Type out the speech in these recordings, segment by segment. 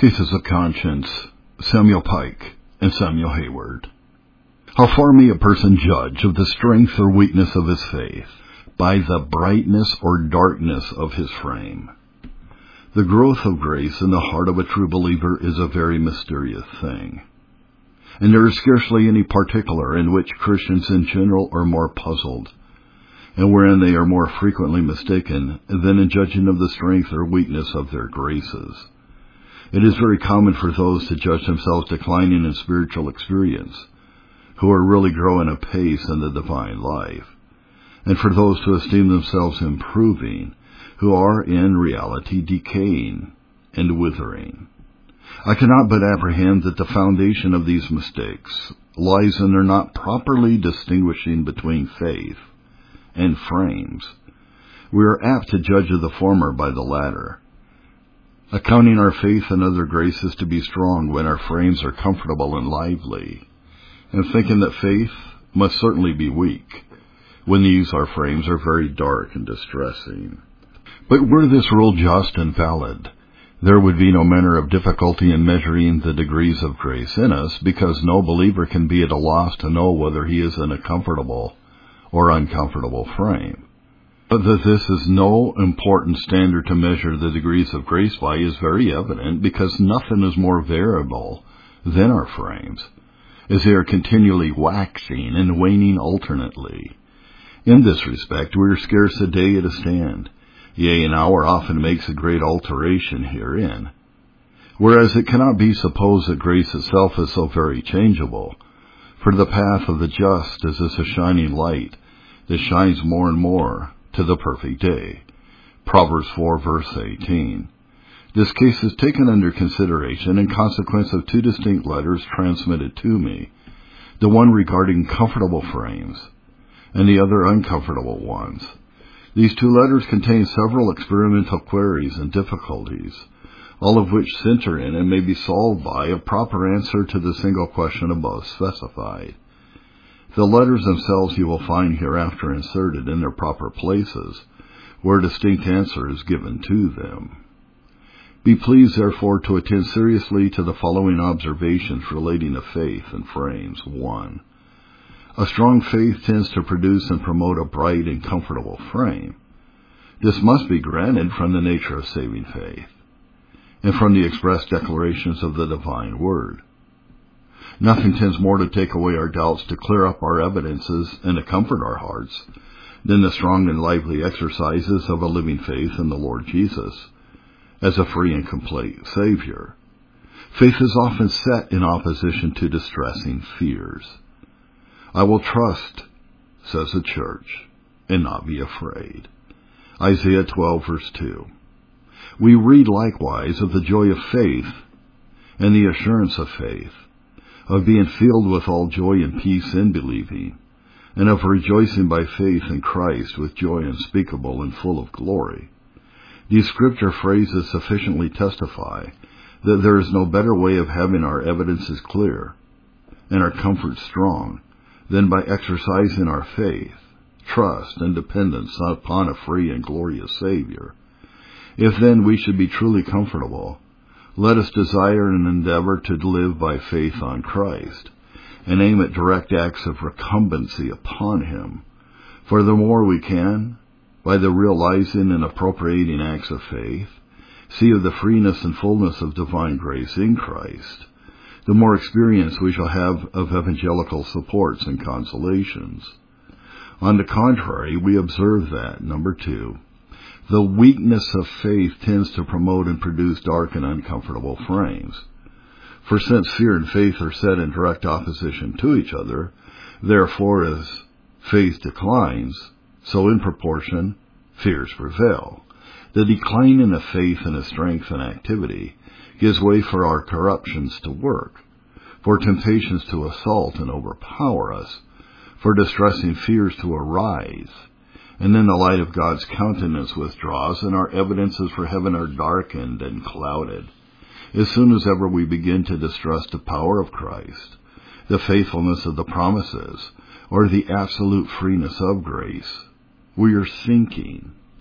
Cases of Conscience, Samuel Pike and Samuel Hayward. How far may a person judge of the strength or weakness of his faith? By the brightness or darkness of his frame. The growth of grace in the heart of a true believer is a very mysterious thing. And there is scarcely any particular in which Christians in general are more puzzled, and wherein they are more frequently mistaken than in judging of the strength or weakness of their graces. It is very common for those to judge themselves declining in spiritual experience, who are really growing apace in the divine life, and for those to esteem themselves improving, who are in reality decaying and withering. I cannot but apprehend that the foundation of these mistakes lies in their not properly distinguishing between faith and frames. We are apt to judge of the former by the latter, accounting our faith and other graces to be strong when our frames are comfortable and lively, and thinking that faith must certainly be weak when these our frames are very dark and distressing. But were this rule just and valid, there would be no manner of difficulty in measuring the degrees of grace in us, because no believer can be at a loss to know whether he is in a comfortable or uncomfortable frame. But that this is no important standard to measure the degrees of grace by is very evident, because nothing is more variable than our frames, as they are continually waxing and waning alternately. In this respect we are scarce a day at a stand, yea, an hour often makes a great alteration herein. Whereas it cannot be supposed that grace itself is so very changeable, for the path of the just is as a shining light that shines more and more to the perfect day. Proverbs 4 verse 18. This case is taken under consideration in consequence of two distinct letters transmitted to me, the one regarding comfortable frames, and the other uncomfortable ones. These two letters contain several experimental queries and difficulties, all of which center in and may be solved by a proper answer to the single question above specified. The letters themselves you will find hereafter inserted in their proper places, where a distinct answer is given to them. Be pleased, therefore, to attend seriously to the following observations relating to faith and frames. 1. A strong faith tends to produce and promote a bright and comfortable frame. This must be granted from the nature of saving faith, and from the express declarations of the divine word. Nothing tends more to take away our doubts, to clear up our evidences, and to comfort our hearts, than the strong and lively exercises of a living faith in the Lord Jesus, as a free and complete Savior. Faith is often set in opposition to distressing fears. I will trust, says the church, and not be afraid. Isaiah 12 verse 2. We read likewise of the joy of faith and the assurance of faith, of being filled with all joy and peace in believing, and of rejoicing by faith in Christ with joy unspeakable and full of glory. These scripture phrases sufficiently testify that there is no better way of having our evidences clear and our comfort strong than by exercising our faith, trust, and dependence upon a free and glorious Savior. If then we should be truly comfortable, let us desire and endeavor to live by faith on Christ, and aim at direct acts of recumbency upon Him. For the more we can, by the realizing and appropriating acts of faith, see of the freeness and fullness of divine grace in Christ, the more experience we shall have of evangelical supports and consolations. On the contrary, we observe that, 2, the weakness of faith tends to promote and produce dark and uncomfortable frames. For since fear and faith are set in direct opposition to each other, therefore as faith declines, so in proportion fears prevail. The decline in the faith and the strength and activity gives way for our corruptions to work, for temptations to assault and overpower us, for distressing fears to arise, and then the light of God's countenance withdraws, and our evidences for heaven are darkened and clouded. As soon as ever we begin to distrust the power of Christ, the faithfulness of the promises, or the absolute freeness of grace, we are sinking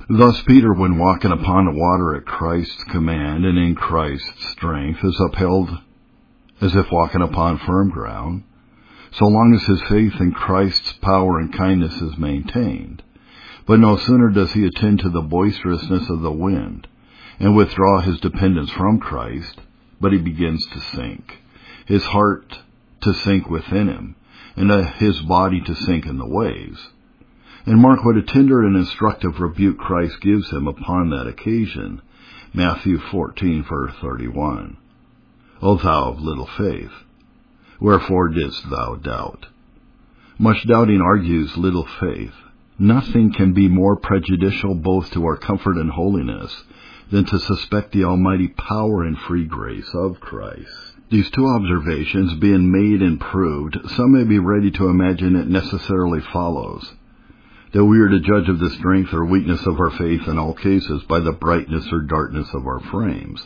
Thus Peter, when walking upon the water at Christ's command and in Christ's strength, is upheld as if walking upon firm ground, so long as his faith in Christ's power and kindness is maintained. But no sooner does he attend to the boisterousness of the wind and withdraw his dependence from Christ, but he begins to sink, his heart to sink within him, and his body to sink in the waves. And mark what a tender and instructive rebuke Christ gives him upon that occasion. Matthew 14, verse 31. O thou of little faith, wherefore didst thou doubt? Much doubting argues little faith. Nothing can be more prejudicial both to our comfort and holiness than to suspect the almighty power and free grace of Christ. These two observations being made and proved, some may be ready to imagine it necessarily follows that we are to judge of the strength or weakness of our faith in all cases by the brightness or darkness of our frames.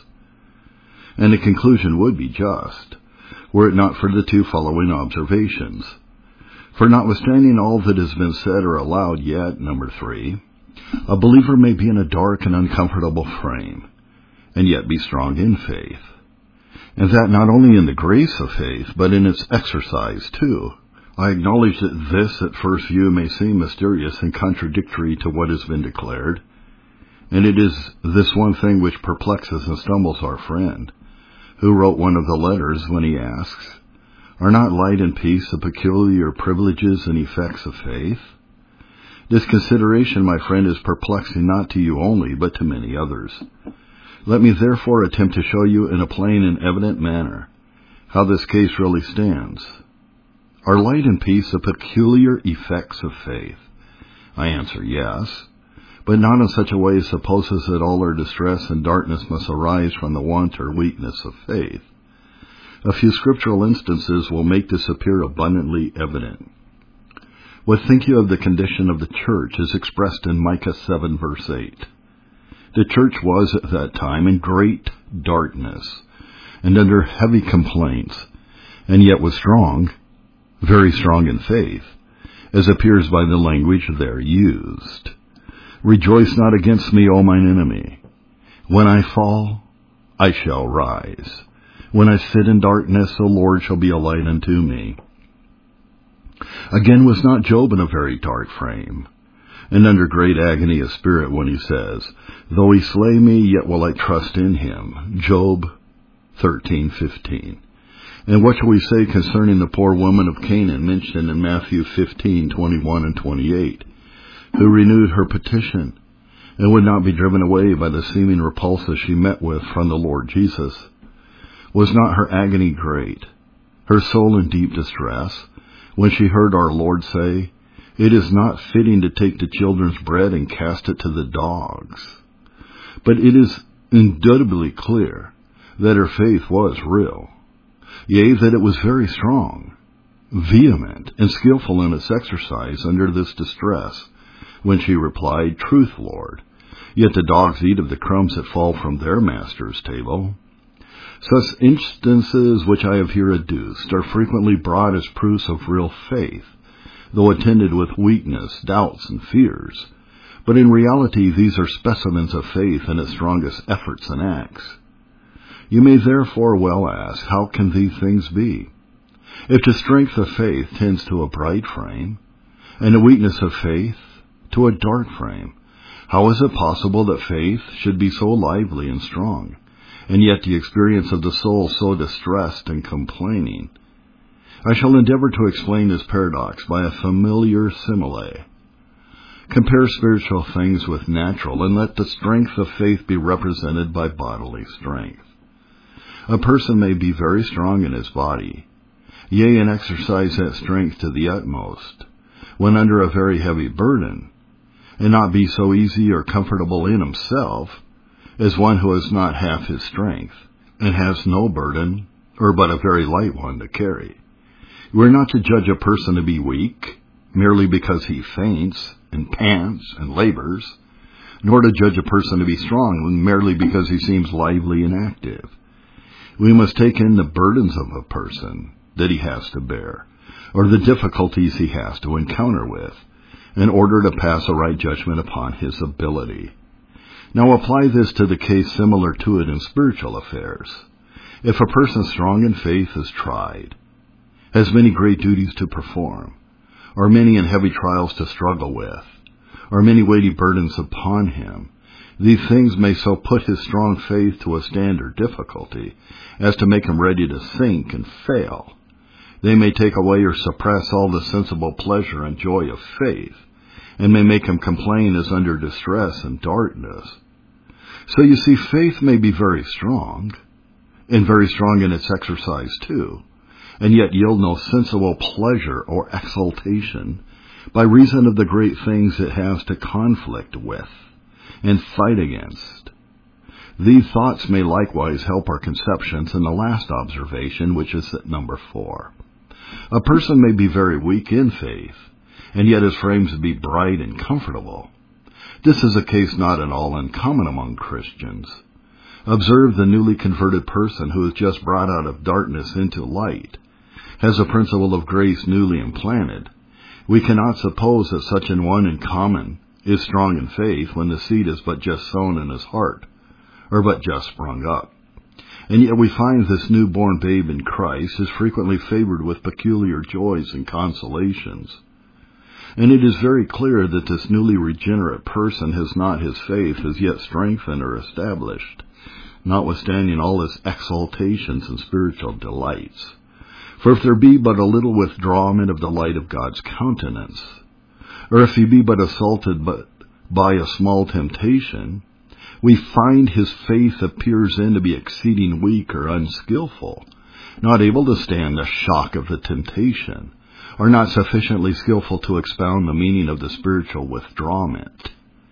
And the conclusion would be just, were it not for the two following observations. For notwithstanding all that has been said or allowed yet, number 3, a believer may be in a dark and uncomfortable frame, and yet be strong in faith. And that not only in the grace of faith, but in its exercise too. I acknowledge that this at first view may seem mysterious and contradictory to what has been declared, and it is this one thing which perplexes and stumbles our friend, who wrote one of the letters when he asks, are not light and peace the peculiar privileges and effects of faith? This consideration, my friend, is perplexing not to you only, but to many others. Let me therefore attempt to show you in a plain and evident manner how this case really stands. Are light and peace the peculiar effects of faith? I answer yes, but not in such a way as supposes that all our distress and darkness must arise from the want or weakness of faith. A few scriptural instances will make this appear abundantly evident. What think you of the condition of the church as expressed in Micah 7, verse 8? The church was at that time in great darkness and under heavy complaints, and yet was strong, very strong in faith, as appears by the language there used. Rejoice not against me, O mine enemy. When I fall, I shall rise. When I sit in darkness, the Lord shall be a light unto me. Again, was not Job in a very dark frame, and under great agony of spirit when he says, though he slay me, yet will I trust in him. Job 13:15. And what shall we say concerning the poor woman of Canaan mentioned in Matthew 15:21 and 28, who renewed her petition and would not be driven away by the seeming repulses she met with from the Lord Jesus? Was not her agony great, her soul in deep distress, when she heard our Lord say, it is not fitting to take the children's bread and cast it to the dogs? But it is indubitably clear that her faith was real, yea, that it was very strong, vehement, and skillful in its exercise under this distress, when she replied, truth, Lord, yet the dogs eat of the crumbs that fall from their master's table. Such instances which I have here adduced are frequently brought as proofs of real faith, though attended with weakness, doubts, and fears. But in reality these are specimens of faith in its strongest efforts and acts. You may therefore well ask, how can these things be? If the strength of faith tends to a bright frame, and the weakness of faith to a dark frame, how is it possible that faith should be so lively and strong, and yet the experience of the soul so distressed and complaining? I shall endeavor to explain this paradox by a familiar simile. Compare spiritual things with natural, and let the strength of faith be represented by bodily strength. A person may be very strong in his body, yea, and exercise that strength to the utmost, when under a very heavy burden, and not be so easy or comfortable in himself as one who has not half his strength, and has no burden, or but a very light one to carry. We are not to judge a person to be weak, merely because he faints, and pants, and labors, nor to judge a person to be strong, merely because he seems lively and active. We must take in the burdens of a person that he has to bear, or the difficulties he has to encounter with, in order to pass a right judgment upon his ability. Now apply this to the case similar to it in spiritual affairs. If a person strong in faith is tried, has many great duties to perform, or many and heavy trials to struggle with, or many weighty burdens upon him, these things may so put his strong faith to a standard difficulty as to make him ready to sink and fail. They may take away or suppress all the sensible pleasure and joy of faith, and may make him complain as under distress and darkness. So you see, faith may be very strong, and very strong in its exercise too, and yet yield no sensible pleasure or exultation by reason of the great things it has to conflict with and fight against. These thoughts may likewise help our conceptions in the last observation, which is at number 4. A person may be very weak in faith, and yet his frames be bright and comfortable. This is a case not at all uncommon among Christians. Observe the newly converted person who is just brought out of darkness into light, has a principle of grace newly implanted. We cannot suppose that such an one in common is strong in faith when the seed is but just sown in his heart, or but just sprung up. And yet we find this newborn babe in Christ is frequently favored with peculiar joys and consolations. And it is very clear that this newly regenerate person has not his faith as yet strengthened or established, notwithstanding all his exaltations and spiritual delights. For if there be but a little withdrawment of the light of God's countenance, or if he be but assaulted by a small temptation, we find his faith appears then to be exceeding weak or unskillful, not able to stand the shock of the temptation, or not sufficiently skillful to expound the meaning of the spiritual withdrawment.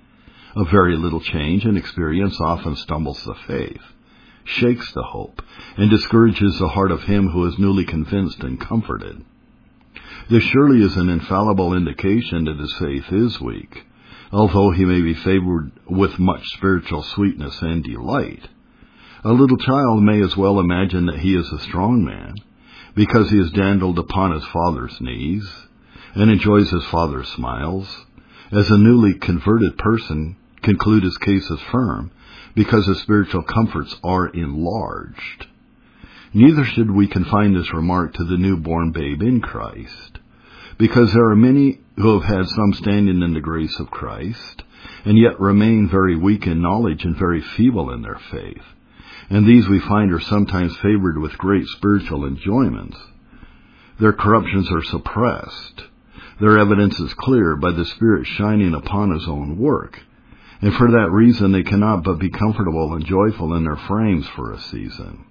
A very little change in experience often stumbles the faith, shakes the hope, and discourages the heart of him who is newly convinced and comforted. This surely is an infallible indication that his faith is weak, although he may be favored with much spiritual sweetness and delight. A little child may as well imagine that he is a strong man, because he is dandled upon his father's knees, and enjoys his father's smiles, as a newly converted person conclude his case as firm, because his spiritual comforts are enlarged. Neither should we confine this remark to the newborn babe in Christ, because there are many who have had some standing in the grace of Christ, and yet remain very weak in knowledge and very feeble in their faith, and these we find are sometimes favored with great spiritual enjoyments. Their corruptions are suppressed. Their evidence is clear by the Spirit shining upon his own work, and for that reason they cannot but be comfortable and joyful in their frames for a season.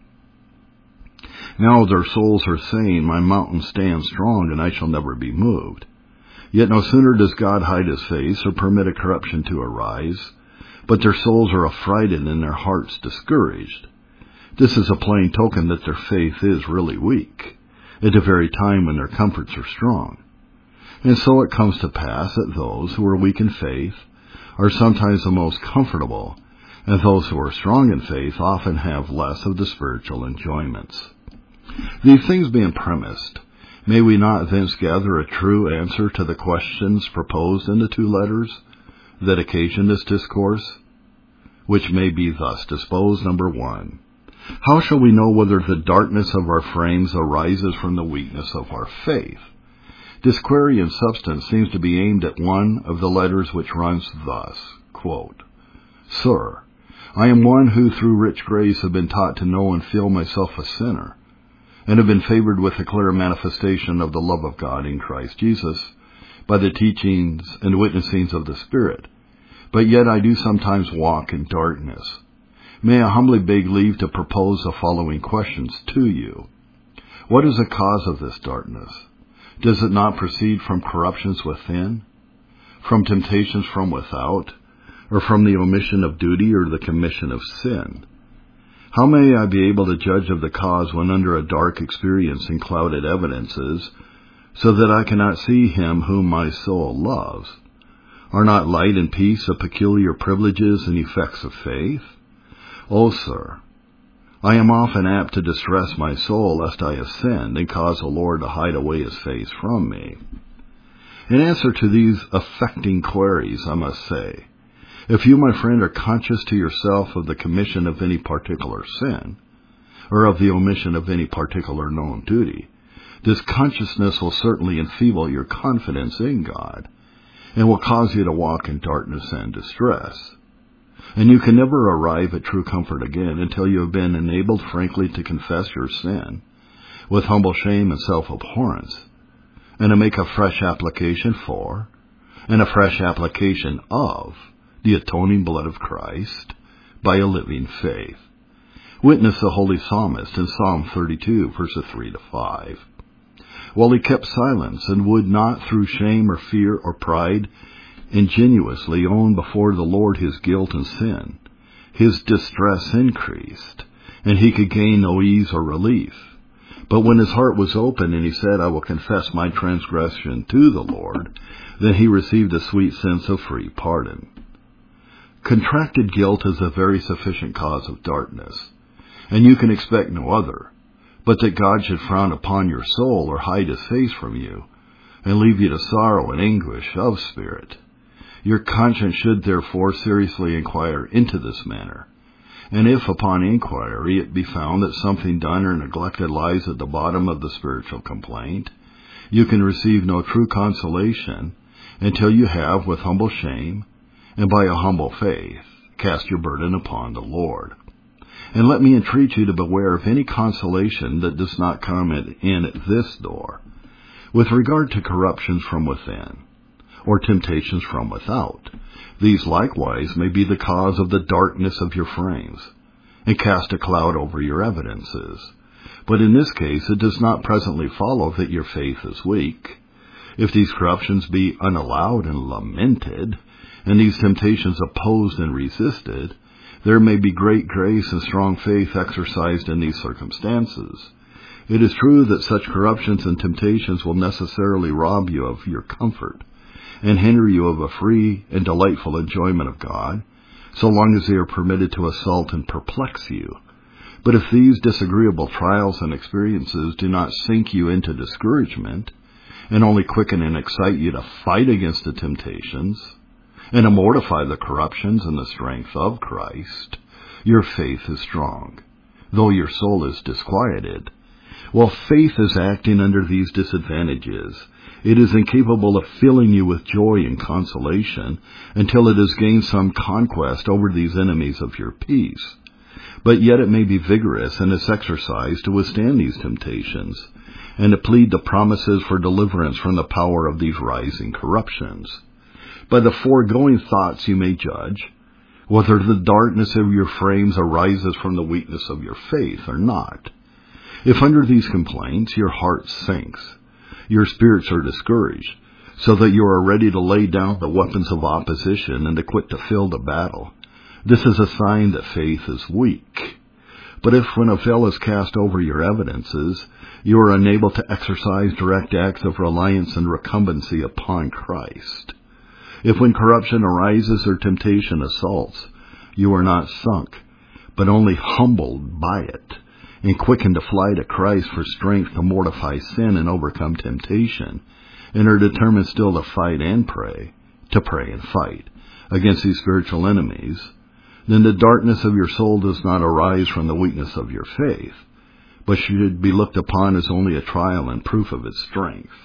Now their souls are saying, "My mountain stands strong, and I shall never be moved." Yet no sooner does God hide his face or permit a corruption to arise, but their souls are affrighted and their hearts discouraged. This is a plain token that their faith is really weak, at the very time when their comforts are strong. And so it comes to pass that those who are weak in faith are sometimes the most comfortable, and those who are strong in faith often have less of the spiritual enjoyments. These things being premised, may we not thence gather a true answer to the questions proposed in the 2 letters that occasion this discourse, which may be thus disposed. Number 1, how shall we know whether the darkness of our frames arises from the weakness of our faith? This query in substance seems to be aimed at one of the letters, which runs thus, quote, "Sir, I am one who through rich grace have been taught to know and feel myself a sinner, and have been favored with a clear manifestation of the love of God in Christ Jesus by the teachings and witnessings of the Spirit. But yet I do sometimes walk in darkness. May I humbly beg leave to propose the following questions to you. What is the cause of this darkness? Does it not proceed from corruptions within, from temptations from without, or from the omission of duty or the commission of sin? How may I be able to judge of the cause when under a dark experience and clouded evidences, so that I cannot see him whom my soul loves? Are not light and peace the peculiar privileges and effects of faith? O sir, I am often apt to distress my soul lest I offend and cause the Lord to hide away his face from me. In answer to these affecting queries, I must say, if you, my friend, are conscious to yourself of the commission of any particular sin, or of the omission of any particular known duty, this consciousness will certainly enfeeble your confidence in God, and will cause you to walk in darkness and distress. And you can never arrive at true comfort again until you have been enabled frankly to confess your sin, with humble shame and self-abhorrence, and to make a fresh application for, and a fresh application of, the atoning blood of Christ by a living faith. Witness the holy psalmist in Psalm 32, verses 3 to 5. While he kept silence and would not through shame or fear or pride ingenuously own before the Lord his guilt and sin, his distress increased, and he could gain no ease or relief. But when his heart was open and he said, I will confess my transgression to the Lord, then he received a sweet sense of free pardon. Contracted guilt is a very sufficient cause of darkness, and you can expect no other, but that God should frown upon your soul or hide his face from you, and leave you to sorrow and anguish of spirit. Your conscience should therefore seriously inquire into this matter, and if upon inquiry it be found that something done or neglected lies at the bottom of the spiritual complaint, you can receive no true consolation until you have, with humble shame, and by a humble faith, cast your burden upon the Lord. And let me entreat you to beware of any consolation that does not come in at this door, with regard to corruptions from within, or temptations from without. These likewise may be the cause of the darkness of your frames, and cast a cloud over your evidences. But in this case it does not presently follow that your faith is weak. If these corruptions be unallowed and lamented, and these temptations opposed and resisted, there may be great grace and strong faith exercised in these circumstances. It is true that such corruptions and temptations will necessarily rob you of your comfort, and hinder you of a free and delightful enjoyment of God, so long as they are permitted to assault and perplex you. But if these disagreeable trials and experiences do not sink you into discouragement, and only quicken and excite you to fight against the temptations, and to mortify the corruptions in the strength of Christ, your faith is strong, though your soul is disquieted. While faith is acting under these disadvantages, it is incapable of filling you with joy and consolation until it has gained some conquest over these enemies of your peace. But yet it may be vigorous in its exercise to withstand these temptations, and to plead the promises for deliverance from the power of these rising corruptions. By the foregoing thoughts you may judge whether the darkness of your frames arises from the weakness of your faith or not. If under these complaints your heart sinks, your spirits are discouraged, so that you are ready to lay down the weapons of opposition and to quit to fill the battle, this is a sign that faith is weak. But if when a veil is cast over your evidences, you are unable to exercise direct acts of reliance and recumbency upon Christ, if when corruption arises or temptation assaults, you are not sunk, but only humbled by it, and quickened to fly to Christ for strength to mortify sin and overcome temptation, and are determined still to fight and pray, and fight, against these spiritual enemies, then the darkness of your soul does not arise from the weakness of your faith, but should be looked upon as only a trial and proof of its strength.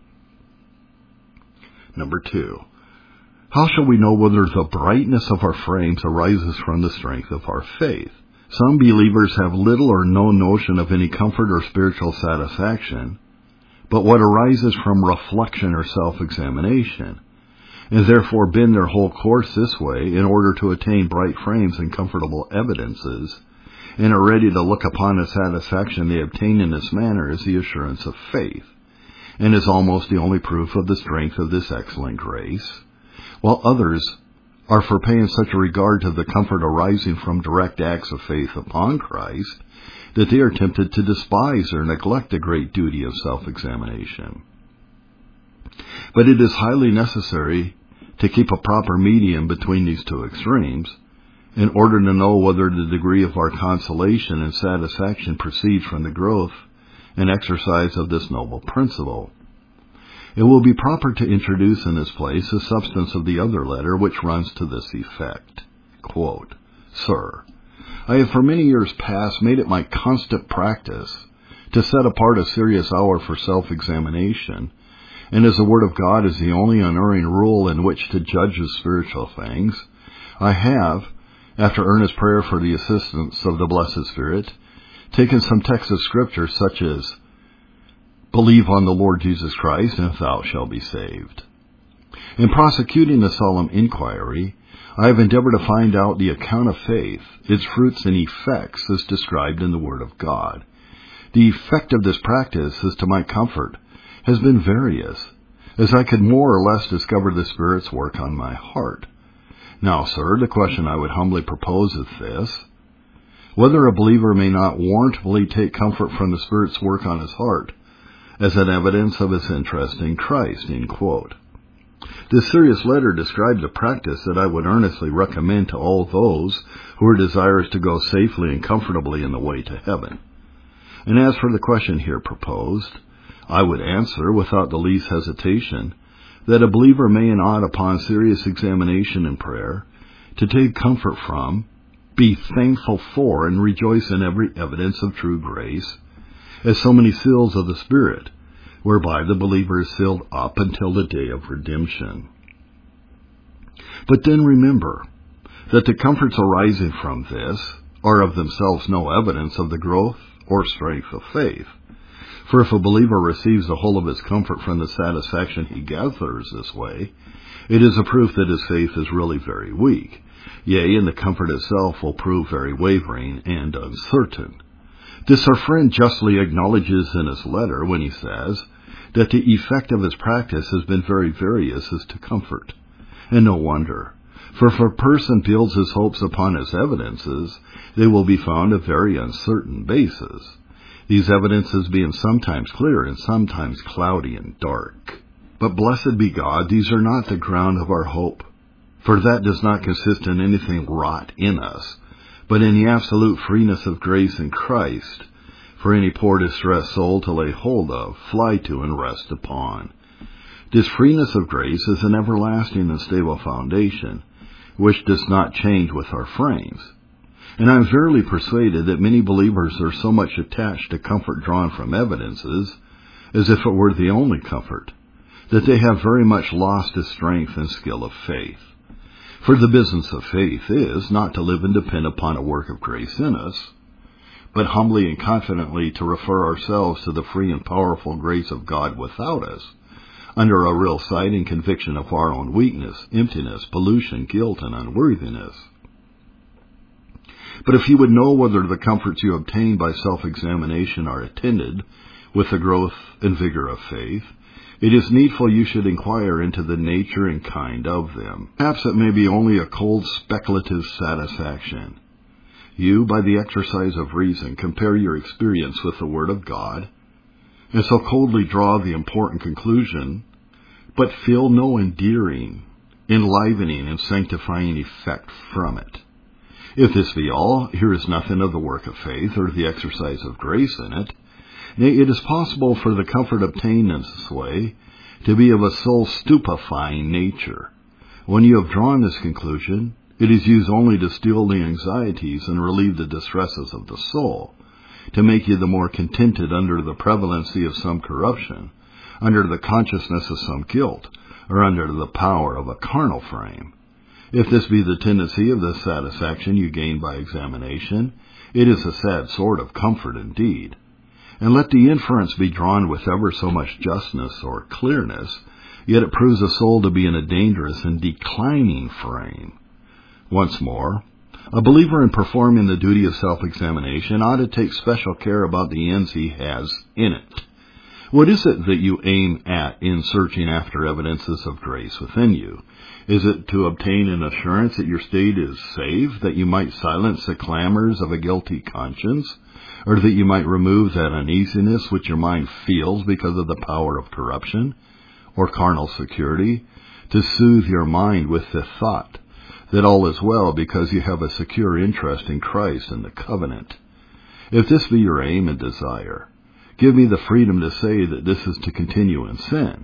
Number 2. How shall we know whether the brightness of our frames arises from the strength of our faith? Some believers have little or no notion of any comfort or spiritual satisfaction, but what arises from reflection or self-examination, and therefore bend their whole course this way in order to attain bright frames and comfortable evidences, and are ready to look upon the satisfaction they obtain in this manner as the assurance of faith, and is almost the only proof of the strength of this excellent grace, while others are for paying such a regard to the comfort arising from direct acts of faith upon Christ, that they are tempted to despise or neglect the great duty of self-examination. But it is highly necessary to keep a proper medium between these two extremes, in order to know whether the degree of our consolation and satisfaction proceeds from the growth and exercise of this noble principle. It will be proper to introduce in this place the substance of the other letter, which runs to this effect. Quote, Sir, I have for many years past made it my constant practice to set apart a serious hour for self-examination, and as the Word of God is the only unerring rule in which to judge of spiritual things, I have, after earnest prayer for the assistance of the Blessed Spirit, taken some texts of Scripture such as, Believe on the Lord Jesus Christ, and thou shalt be saved. In prosecuting the solemn inquiry, I have endeavored to find out the account of faith, its fruits and effects as described in the Word of God. The effect of this practice, as to my comfort, has been various, as I could more or less discover the Spirit's work on my heart. Now, sir, the question I would humbly propose is this: whether a believer may not warrantably take comfort from the Spirit's work on his heart, as an evidence of his interest in Christ, end quote. This serious letter describes a practice that I would earnestly recommend to all those who are desirous to go safely and comfortably in the way to heaven. And as for the question here proposed, I would answer without the least hesitation that a believer may and ought, upon serious examination and prayer, to take comfort from, be thankful for, and rejoice in every evidence of true grace, as so many seals of the Spirit, whereby the believer is sealed up until the day of redemption. But then remember that the comforts arising from this are of themselves no evidence of the growth or strength of faith. For if a believer receives the whole of his comfort from the satisfaction he gathers this way, it is a proof that his faith is really very weak. Yea, and the comfort itself will prove very wavering and uncertain. This our friend justly acknowledges in his letter when he says that the effect of his practice has been very various as to comfort. And no wonder, for if a person builds his hopes upon his evidences, they will be found of very uncertain basis, these evidences being sometimes clear and sometimes cloudy and dark. But blessed be God, these are not the ground of our hope, for that does not consist in anything wrought in us, but in the absolute freeness of grace in Christ, for any poor distressed soul to lay hold of, fly to, and rest upon. This freeness of grace is an everlasting and stable foundation, which does not change with our frames. And I am verily persuaded that many believers are so much attached to comfort drawn from evidences, as if it were the only comfort, that they have very much lost the strength and skill of faith. For the business of faith is not to live and depend upon a work of grace in us, but humbly and confidently to refer ourselves to the free and powerful grace of God without us, under a real sight and conviction of our own weakness, emptiness, pollution, guilt, and unworthiness. But if you would know whether the comforts you obtain by self-examination are attended with the growth and vigor of faith, it is needful you should inquire into the nature and kind of them. Perhaps it may be only a cold speculative satisfaction. You, by the exercise of reason, compare your experience with the Word of God, and so coldly draw the important conclusion, but feel no endearing, enlivening, and sanctifying effect from it. If this be all, here is nothing of the work of faith or the exercise of grace in it. Nay, it is possible for the comfort obtained in this way to be of a soul-stupefying nature. When you have drawn this conclusion, it is used only to still the anxieties and relieve the distresses of the soul, to make you the more contented under the prevalency of some corruption, under the consciousness of some guilt, or under the power of a carnal frame. If this be the tendency of the satisfaction you gain by examination, it is a sad sort of comfort indeed. And let the inference be drawn with ever so much justness or clearness, yet it proves the soul to be in a dangerous and declining frame. Once more, a believer in performing the duty of self-examination ought to take special care about the ends he has in it. What is it that you aim at in searching after evidences of grace within you? Is it to obtain an assurance that your state is saved, that you might silence the clamors of a guilty conscience, or that you might remove that uneasiness which your mind feels because of the power of corruption or carnal security, to soothe your mind with the thought that all is well because you have a secure interest in Christ and the covenant? If this be your aim and desire, give me the freedom to say that this is to continue in sin,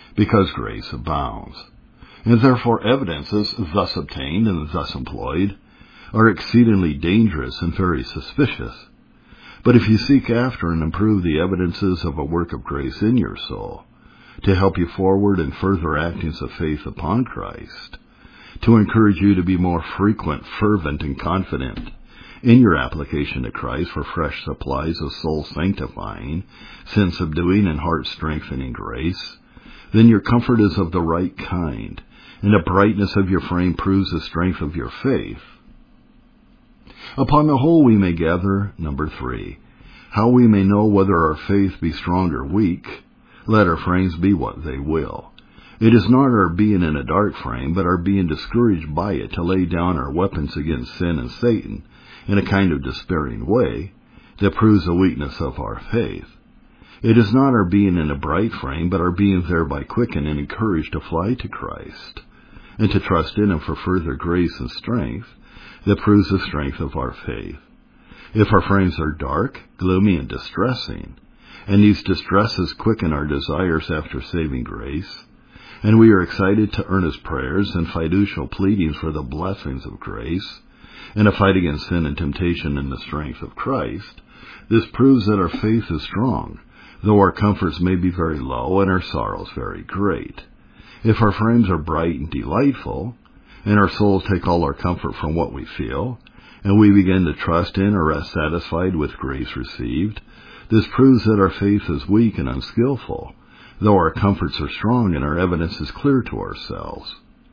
because grace abounds. And therefore evidences thus obtained and thus employed are exceedingly dangerous and very suspicious. But if you seek after and improve the evidences of a work of grace in your soul, to help you forward in further actings of faith upon Christ, to encourage you to be more frequent, fervent, and confident in your application to Christ for fresh supplies of soul-sanctifying, sin-subduing, and heart-strengthening grace, then your comfort is of the right kind, and the brightness of your frame proves the strength of your faith. Upon the whole we may gather, number 3, how we may know whether our faith be strong or weak, let our frames be what they will. It is not our being in a dark frame, but our being discouraged by it to lay down our weapons against sin and Satan in a kind of despairing way that proves the weakness of our faith. It is not our being in a bright frame, but our being thereby quickened and encouraged to fly to Christ and to trust in Him for further grace and strength that proves the strength of our faith. If our frames are dark, gloomy, and distressing, and these distresses quicken our desires after saving grace, and we are excited to earnest prayers and fiducial pleadings for the blessings of grace, and a fight against sin and temptation in the strength of Christ, this proves that our faith is strong, though our comforts may be very low and our sorrows very great. If our frames are bright and delightful, and our souls take all our comfort from what we feel, and we begin to trust in or rest satisfied with grace received, this proves that our faith is weak and unskillful, though our comforts are strong and our evidence is clear to ourselves.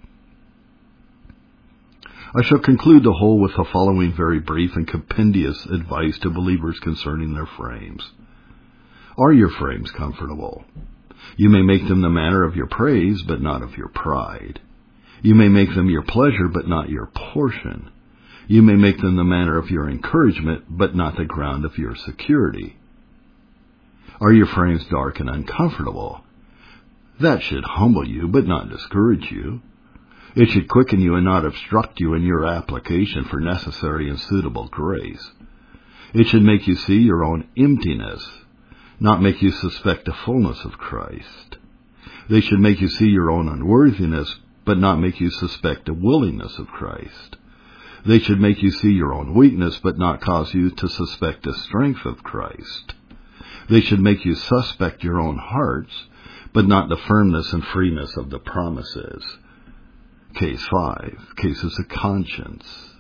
I shall conclude the whole with the following very brief and compendious advice to believers concerning their frames. Are your frames comfortable? You may make them the manner of your praise, but not of your pride. You may make them your pleasure, but not your portion. You may make them the manner of your encouragement, but not the ground of your security. Are your frames dark and uncomfortable? That should humble you, but not discourage you. It should quicken you and not obstruct you in your application for necessary and suitable grace. It should make you see your own emptiness, not make you suspect the fullness of Christ. They should make you see your own unworthiness, but not make you suspect the willingness of Christ. They should make you see your own weakness, but not cause you to suspect the strength of Christ. They should make you suspect your own hearts, but not the firmness and freeness of the promises. Case 5, cases of conscience.